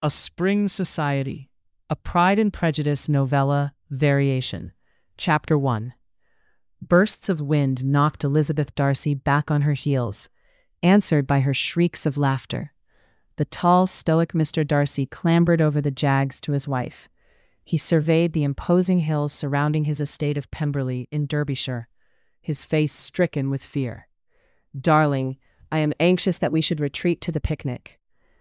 A Spring Society, a Pride and Prejudice novella variation. Chapter 1. Bursts of wind knocked Elizabeth Darcy back on her heels, answered by her shrieks of laughter. The tall, stoic Mr. Darcy clambered over the jags to his wife. He surveyed the imposing hills surrounding his estate of Pemberley in Derbyshire, his face stricken with fear. "Darling, I am anxious that we should retreat to the picnic."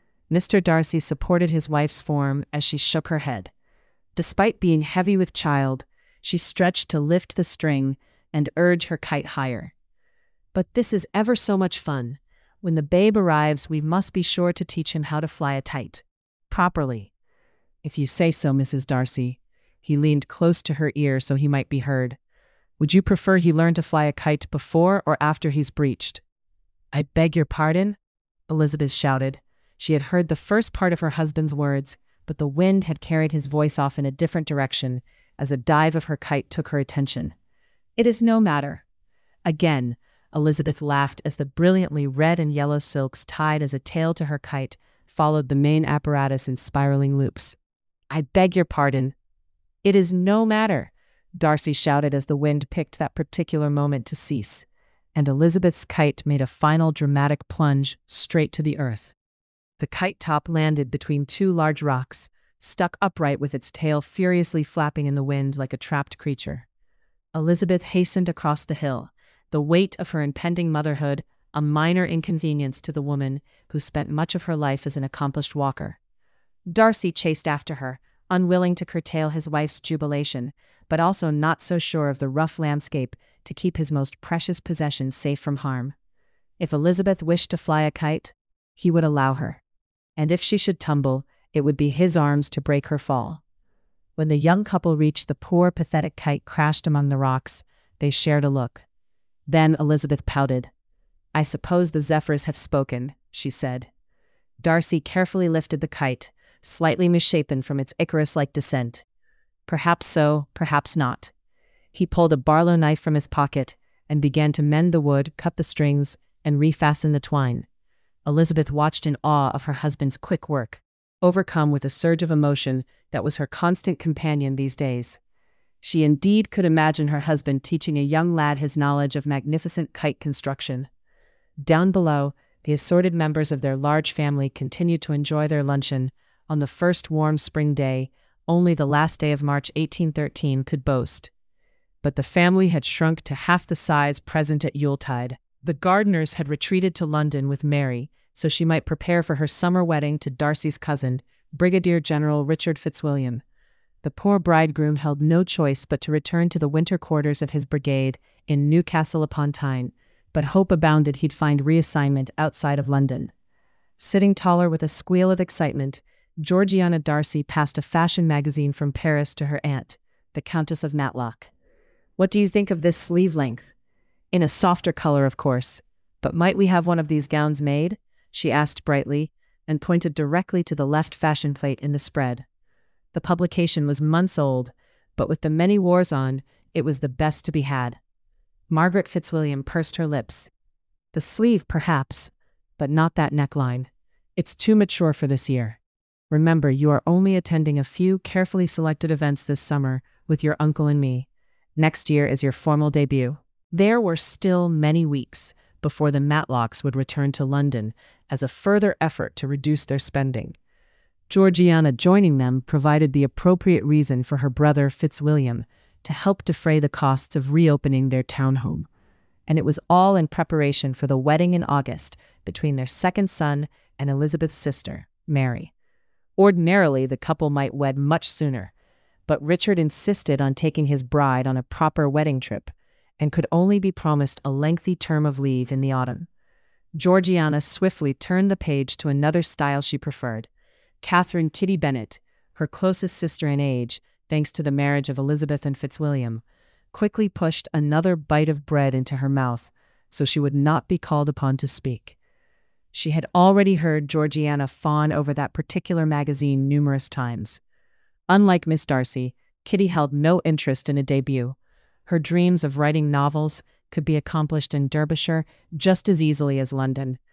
Mr. Darcy supported his wife's form as she shook her head. Despite being heavy with child, she stretched to lift the string and urge her kite higher. "But this is ever so much fun. When the babe arrives, we must be sure to teach him how to fly a kite properly." "If you say so, Mrs. Darcy." He leaned close to her ear so he might be heard. "Would you prefer he learn to fly a kite before or after he's breeched?" "I beg your pardon?" Elizabeth shouted. She had heard the first part of her husband's words, but the wind had carried his voice off in a different direction as a dive of her kite took her attention. "It is no matter." Again, Elizabeth laughed as the brilliantly red and yellow silks tied as a tail to her kite followed the main apparatus in spiraling loops. "I beg your pardon." "It is no matter," Darcy shouted as the wind picked that particular moment to cease, and Elizabeth's kite made a final dramatic plunge straight to the earth. The kite top landed between two large rocks, stuck upright with its tail furiously flapping in the wind like a trapped creature. Elizabeth hastened across the hill, the weight of her impending motherhood a minor inconvenience to the woman who spent much of her life as an accomplished walker. Darcy chased after her, unwilling to curtail his wife's jubilation, but also not so sure of the rough landscape to keep his most precious possession safe from harm. If Elizabeth wished to fly a kite, he would allow her. And if she should tumble, it would be his arms to break her fall. When the young couple reached the poor, pathetic kite crashed among the rocks, they shared a look. Then Elizabeth pouted. "I suppose the zephyrs have spoken," she said. Darcy carefully lifted the kite, slightly misshapen from its Icarus-like descent. Perhaps so, perhaps not. He pulled a Barlow knife from his pocket and began to mend the wood, cut the strings, and refasten the twine. Elizabeth watched in awe of her husband's quick work, overcome with a surge of emotion that was her constant companion these days. She indeed could imagine her husband teaching a young lad his knowledge of magnificent kite construction. Down below, the assorted members of their large family continued to enjoy their luncheon on the first warm spring day only the last day of March 1813 could boast. But the family had shrunk to half the size present at Yuletide. The Gardiners had retreated to London with Mary, so she might prepare for her summer wedding to Darcy's cousin, Brigadier General Richard Fitzwilliam. The poor bridegroom held no choice but to return to the winter quarters of his brigade in Newcastle upon Tyne, but hope abounded he'd find reassignment outside of London. Sitting taller with a squeal of excitement, Georgiana Darcy passed a fashion magazine from Paris to her aunt, the Countess of Matlock. "What do you think of this sleeve length? In a softer color, of course, but might we have one of these gowns made?" she asked brightly, and pointed directly to the left fashion plate in the spread. The publication was months old, but with the many wars on, it was the best to be had. Margaret Fitzwilliam pursed her lips. "The sleeve, perhaps, but not that neckline. It's too mature for this year. Remember, you are only attending a few carefully selected events this summer with your uncle and me. Next year is your formal debut." There were still many weeks before the Matlocks would return to London as a further effort to reduce their spending. Georgiana joining them provided the appropriate reason for her brother Fitzwilliam to help defray the costs of reopening their townhome. And it was all in preparation for the wedding in August between their second son and Elizabeth's sister, Mary. Ordinarily, the couple might wed much sooner, but Richard insisted on taking his bride on a proper wedding trip and could only be promised a lengthy term of leave in the autumn. Georgiana swiftly turned the page to another style she preferred. Catherine Kitty Bennet, her closest sister in age, thanks to the marriage of Elizabeth and Fitzwilliam, quickly pushed another bite of bread into her mouth so she would not be called upon to speak. She had already heard Georgiana fawn over that particular magazine numerous times. Unlike Miss Darcy, Kitty held no interest in a debut. Her dreams of writing novels could be accomplished in Derbyshire just as easily as London,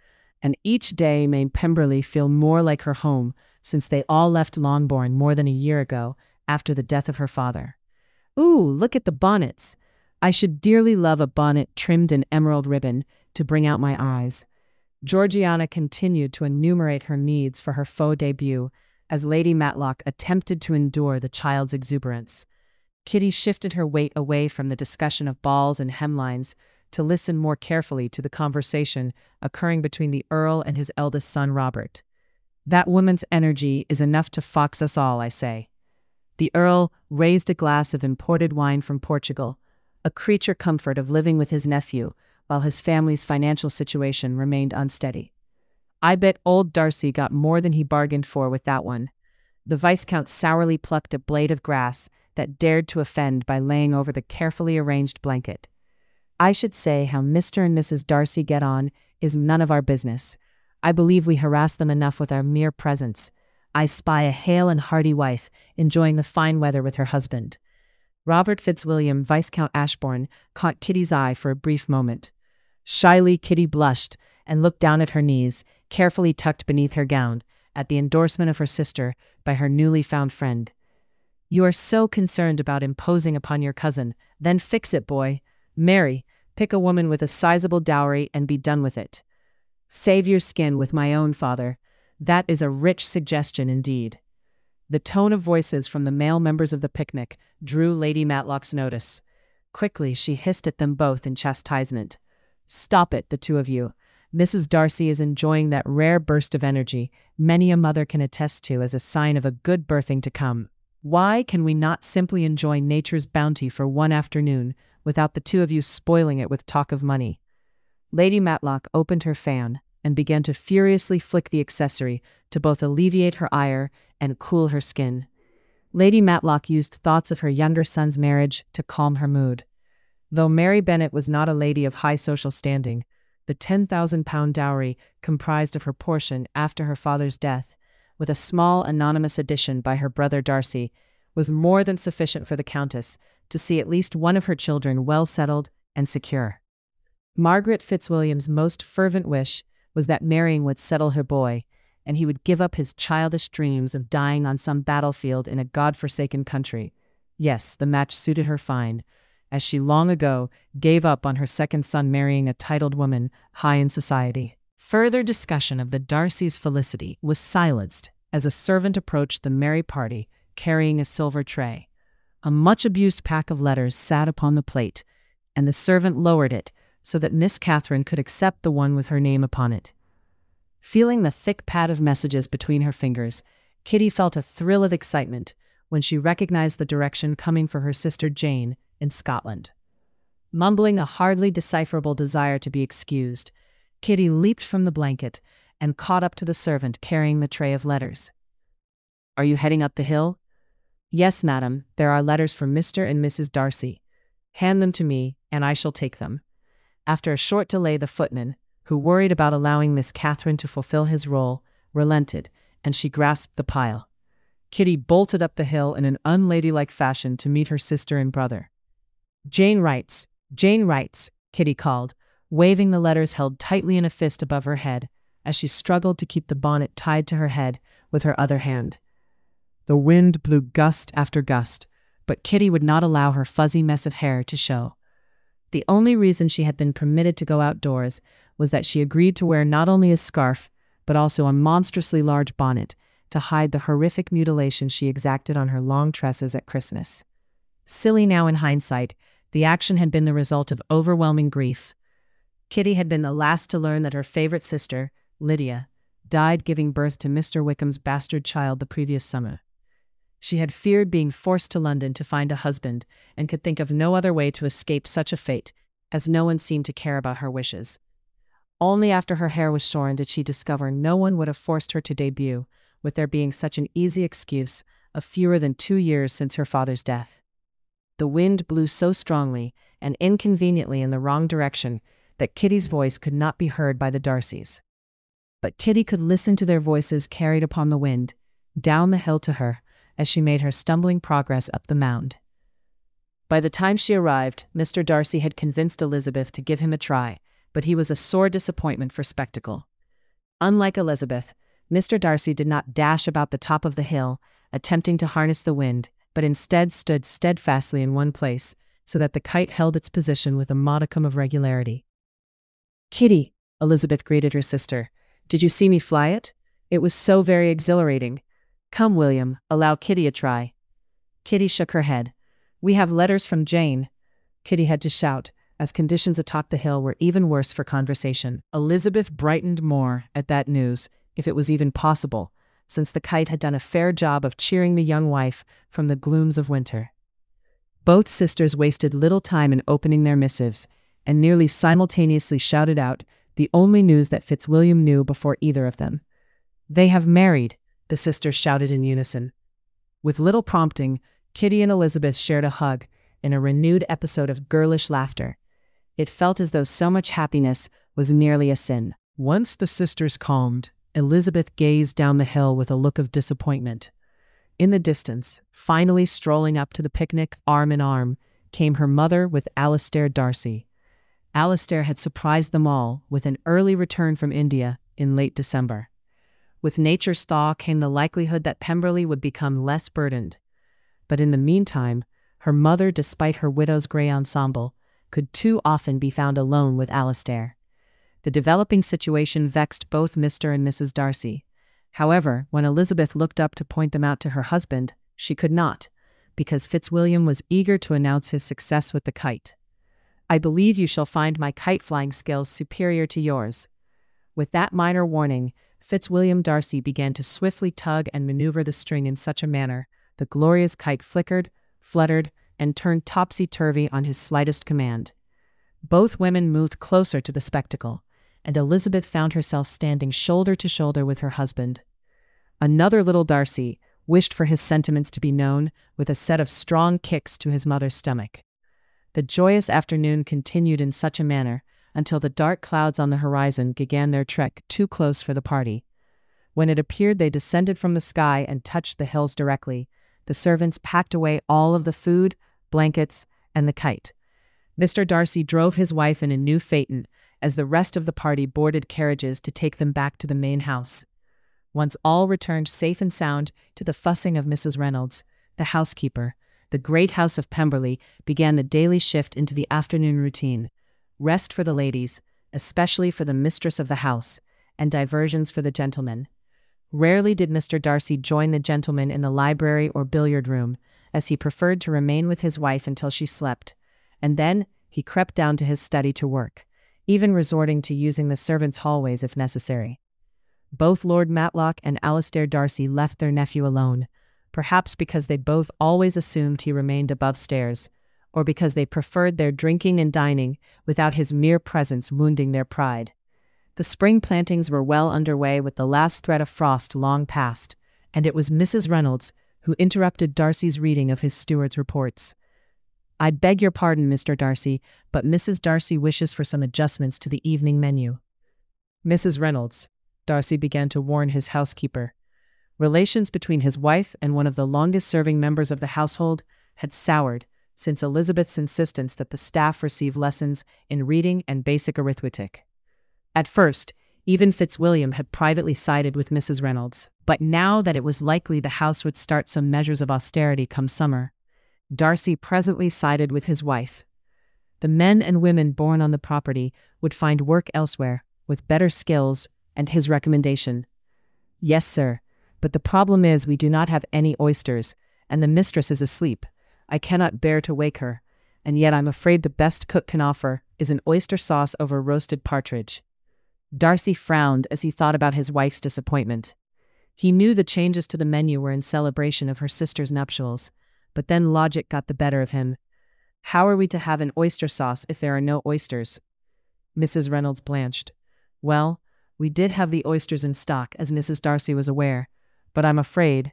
and each day made Pemberley feel more like her home since they all left Longbourn more than a year ago after the death of her father. Ooh, look at the bonnets. I should dearly love a bonnet trimmed in emerald ribbon to bring out my eyes. Georgiana continued to enumerate her needs for her faux debut as Lady Matlock attempted to endure the child's exuberance. Kitty shifted her weight away from the discussion of balls and hemlines to listen more carefully to the conversation occurring between the Earl and his eldest son Robert. That woman's energy is enough to fox us all, I say. The Earl raised a glass of imported wine from Portugal, a creature comfort of living with his nephew, while his family's financial situation remained unsteady. I bet old Darcy got more than he bargained for with that one. The Viscount sourly plucked a blade of grass that dared to offend by laying over the carefully arranged blanket. I should say how Mr. and Mrs. Darcy get on is none of our business. I believe we harass them enough with our mere presence. I spy a hale and hearty wife enjoying the fine weather with her husband. Robert Fitzwilliam, Viscount Ashbourne, caught Kitty's eye for a brief moment. Shyly, Kitty blushed and looked down at her knees, carefully tucked beneath her gown, at the endorsement of her sister by her newly found friend. You are so concerned about imposing upon your cousin, then fix it, boy. Marry, pick a woman with a sizable dowry and be done with it. Save your skin with my own father. That is a rich suggestion indeed. The tone of voices from the male members of the picnic drew Lady Matlock's notice. Quickly, she hissed at them both in chastisement. Stop it, the two of you. Mrs. Darcy is enjoying that rare burst of energy many a mother can attest to as a sign of a good birthing to come. Why can we not simply enjoy nature's bounty for one afternoon without the two of you spoiling it with talk of money? Lady Matlock opened her fan and began to furiously flick the accessory to both alleviate her ire and cool her skin. Lady Matlock used thoughts of her younger son's marriage to calm her mood. Though Mary Bennet was not a lady of high social standing, the £10,000 dowry comprised of her portion after her father's death, with a small anonymous addition by her brother Darcy, was more than sufficient for the Countess to see at least one of her children well settled and secure. Margaret Fitzwilliam's most fervent wish was that Marian would settle her boy, and he would give up his childish dreams of dying on some battlefield in a god-forsaken country. Yes, the match suited her fine, as she long ago gave up on her second son marrying a titled woman high in society. Further discussion of the Darcy's felicity was silenced as a servant approached the merry party carrying a silver tray. A much-abused pack of letters sat upon the plate, and the servant lowered it so that Miss Catherine could accept the one with her name upon it. Feeling the thick pad of messages between her fingers, Kitty felt a thrill of excitement when she recognized the direction coming for her sister Jane in Scotland. Mumbling a hardly decipherable desire to be excused, Kitty leaped from the blanket and caught up to the servant carrying the tray of letters. "Are you heading up the hill?" "Yes, madam, there are letters for Mr. and Mrs. Darcy. Hand them to me, and I shall take them." After a short delay, the footman, who worried about allowing Miss Catherine to fulfill his role, relented, and she grasped the pile. Kitty bolted up the hill in an unladylike fashion to meet her sister and brother. Jane writes, Kitty called, waving the letters held tightly in a fist above her head as she struggled to keep the bonnet tied to her head with her other hand. The wind blew gust after gust, but Kitty would not allow her fuzzy mess of hair to show. The only reason she had been permitted to go outdoors was that she agreed to wear not only a scarf, but also a monstrously large bonnet to hide the horrific mutilation she exacted on her long tresses at Christmas. Silly now in hindsight, the action had been the result of overwhelming grief. Kitty had been the last to learn that her favorite sister, Lydia, died giving birth to Mr. Wickham's bastard child the previous summer. She had feared being forced to London to find a husband and could think of no other way to escape such a fate, as no one seemed to care about her wishes. Only after her hair was shorn did she discover no one would have forced her to debut, with there being such an easy excuse of fewer than 2 years since her father's death. The wind blew so strongly and inconveniently in the wrong direction that Kitty's voice could not be heard by the Darcys. But Kitty could listen to their voices carried upon the wind, down the hill to her, as she made her stumbling progress up the mound. By the time she arrived, Mr. Darcy had convinced Elizabeth to give him a try, but he was a sore disappointment for spectacle. Unlike Elizabeth, Mr. Darcy did not dash about the top of the hill, attempting to harness the wind, but instead stood steadfastly in one place, so that the kite held its position with a modicum of regularity. "Kitty," Elizabeth greeted her sister, "did you see me fly it? It was so very exhilarating. Come, William, allow Kitty a try." Kitty shook her head. "We have letters from Jane," Kitty had to shout, as conditions atop the hill were even worse for conversation. Elizabeth brightened more at that news, if it was even possible, since the kite had done a fair job of cheering the young wife from the glooms of winter. Both sisters wasted little time in opening their missives, and nearly simultaneously shouted out the only news that Fitzwilliam knew before either of them. "They have married," the sisters shouted in unison. With little prompting, Kitty and Elizabeth shared a hug in a renewed episode of girlish laughter. It felt as though so much happiness was nearly a sin. Once the sisters calmed, Elizabeth gazed down the hill with a look of disappointment. In the distance, finally strolling up to the picnic arm in arm, came her mother with Alastair Darcy. Alastair had surprised them all with an early return from India in late December. With nature's thaw came the likelihood that Pemberley would become less burdened. But in the meantime, her mother, despite her widow's grey ensemble, could too often be found alone with Alastair. The developing situation vexed both Mr. and Mrs. Darcy. However, when Elizabeth looked up to point them out to her husband, she could not, because Fitzwilliam was eager to announce his success with the kite. "I believe you shall find my kite-flying skills superior to yours." With that minor warning, Fitzwilliam Darcy began to swiftly tug and maneuver the string in such a manner the glorious kite flickered, fluttered, and turned topsy-turvy on his slightest command. Both women moved closer to the spectacle, and Elizabeth found herself standing shoulder to shoulder with her husband. Another little Darcy wished for his sentiments to be known with a set of strong kicks to his mother's stomach. The joyous afternoon continued in such a manner until the dark clouds on the horizon began their trek too close for the party. When it appeared they descended from the sky and touched the hills directly, the servants packed away all of the food, blankets, and the kite. Mr. Darcy drove his wife in a new phaeton as the rest of the party boarded carriages to take them back to the main house. Once all returned safe and sound to the fussing of Mrs. Reynolds, the housekeeper, the great house of Pemberley began the daily shift into the afternoon routine. Rest for the ladies, especially for the mistress of the house, and diversions for the gentlemen. Rarely did Mr. Darcy join the gentlemen in the library or billiard room, as he preferred to remain with his wife until she slept, and then he crept down to his study to work, even resorting to using the servants' hallways if necessary. Both Lord Matlock and Alastair Darcy left their nephew alone, perhaps because they both always assumed he remained above stairs, or because they preferred their drinking and dining without his mere presence wounding their pride. The spring plantings were well underway with the last threat of frost long past, and it was Mrs. Reynolds who interrupted Darcy's reading of his steward's reports. "I beg your pardon, Mr. Darcy, but Mrs. Darcy wishes for some adjustments to the evening menu." "Mrs. Reynolds," Darcy began to warn his housekeeper. Relations between his wife and one of the longest-serving members of the household had soured since Elizabeth's insistence that the staff receive lessons in reading and basic arithmetic. At first, even Fitzwilliam had privately sided with Mrs. Reynolds, but now that it was likely the house would start some measures of austerity come summer, Darcy presently sided with his wife. The men and women born on the property would find work elsewhere, with better skills, and his recommendation. "Yes, sir, but the problem is we do not have any oysters, and the mistress is asleep. I cannot bear to wake her, and yet I'm afraid the best cook can offer is an oyster sauce over roasted partridge." Darcy frowned as he thought about his wife's disappointment. He knew the changes to the menu were in celebration of her sister's nuptials, but then logic got the better of him. "How are we to have an oyster sauce if there are no oysters?" Mrs. Reynolds blanched. "Well, we did have the oysters in stock, as Mrs. Darcy was aware, but I'm afraid—"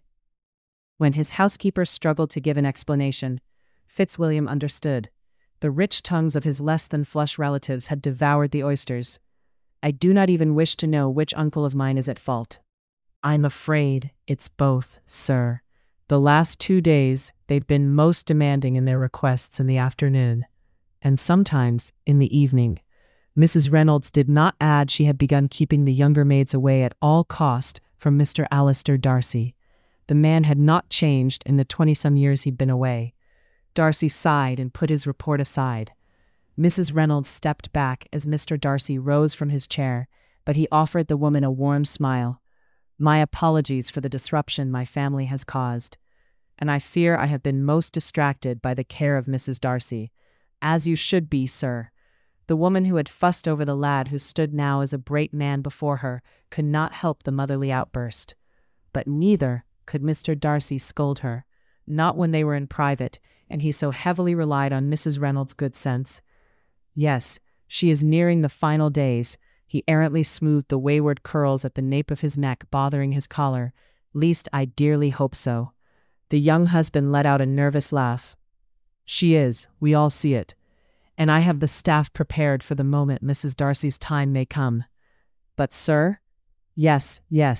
When his housekeeper struggled to give an explanation, Fitzwilliam understood. The rich tongues of his less-than-flush relatives had devoured the oysters. "I do not even wish to know which uncle of mine is at fault." "I'm afraid it's both, sir. The last 2 days they've been most demanding in their requests in the afternoon, and sometimes in the evening. Mrs. Reynolds did not add she had begun keeping the younger maids away at all cost from Mr. Alistair Darcy. The man had not changed in the 20-some years he'd been away. Darcy sighed and put his report aside. Mrs. Reynolds stepped back as Mr. Darcy rose from his chair, but he offered the woman a warm smile. "My apologies for the disruption my family has caused, and I fear I have been most distracted by the care of Mrs. Darcy. As you should be, sir." The woman who had fussed over the lad who stood now as a great man before her could not help the motherly outburst. But neither could Mr. Darcy scold her, not when they were in private, and he so heavily relied on Mrs. Reynolds' good sense. "Yes, she is nearing the final days." He errantly smoothed the wayward curls at the nape of his neck, bothering his collar. "Least I dearly hope so." The young husband let out a nervous laugh. "She is, we all see it. And I have the staff prepared for the moment Mrs. Darcy's time may come." "But, sir?" Yes.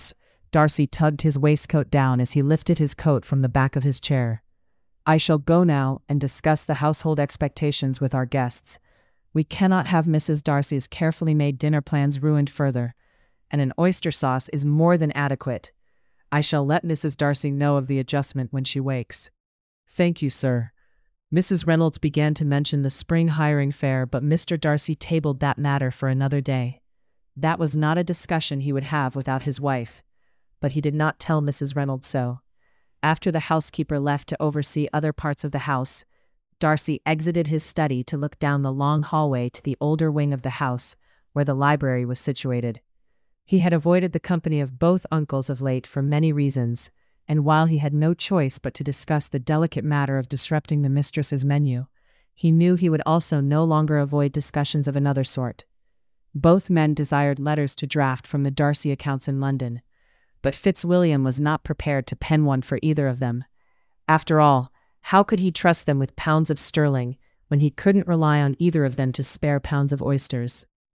Darcy tugged his waistcoat down as he lifted his coat from the back of his chair. "I shall go now and discuss the household expectations with our guests. We cannot have Mrs. Darcy's carefully made dinner plans ruined further, and an oyster sauce is more than adequate. I shall let Mrs. Darcy know of the adjustment when she wakes." "Thank you, sir." Mrs. Reynolds began to mention the spring hiring fair, but Mr. Darcy tabled that matter for another day. That was not a discussion he would have without his wife, but he did not tell Mrs. Reynolds so. After the housekeeper left to oversee other parts of the house, Darcy exited his study to look down the long hallway to the older wing of the house, where the library was situated. He had avoided the company of both uncles of late for many reasons, and while he had no choice but to discuss the delicate matter of disrupting the mistress's menu, he knew he would also no longer avoid discussions of another sort. Both men desired letters to draft from the Darcy accounts in London, but Fitzwilliam was not prepared to pen one for either of them. After all, how could he trust them with pounds of sterling when he couldn't rely on either of them to spare pounds of oysters?